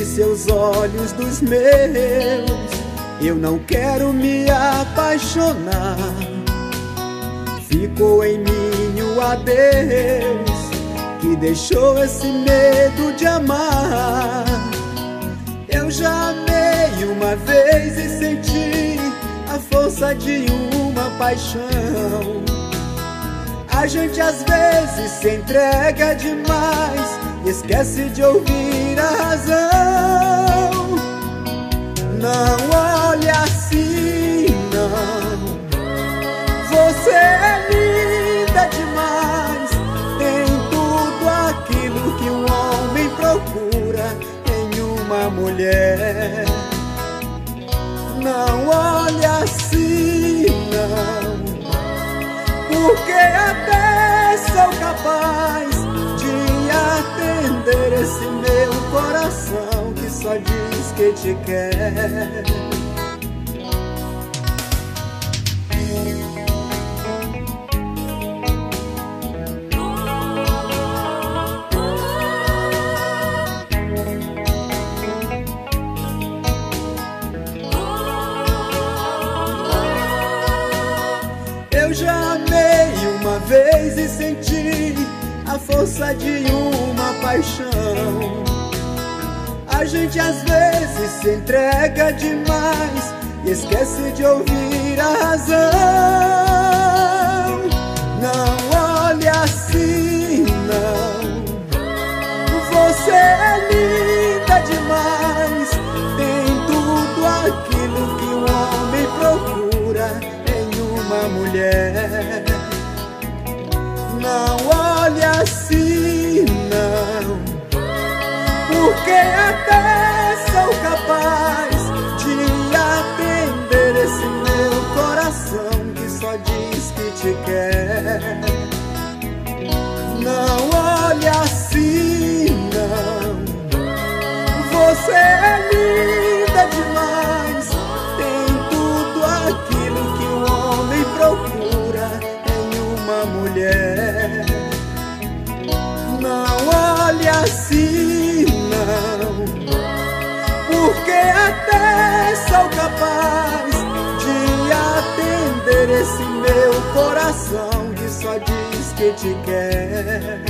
seus olhos dos meus. Eu não quero me apaixonar. Ficou em mim o adeus que deixou esse medo de amar. Eu já amei uma vez e senti a força de uma paixão. A gente às vezes se entrega demais e esquece de ouvir a razão. Não olhe assim, não. Você é linda demais. Tem tudo aquilo que um homem procura em uma mulher. Não olhe assim, não. Porque até sou capaz de atender esse meu coração que só diz que te quer. Eu já amei uma vez e senti a força de uma paixão. A gente às vezes se entrega demais e esquece de ouvir a razão. Não olhe assim, não. Você é linda demais. Tem tudo aquilo que um homem procura em uma mulher. Não olhe assim, não. Porque até sou capaz de atender esse meu coração que só diz que te quer. Não olhe assim, não. Você é linda demais. Tem tudo aquilo que um homem procura em uma mulher. Não olhe assim, não. Porque até sou capaz de atender esse meu coração que só diz que te quer.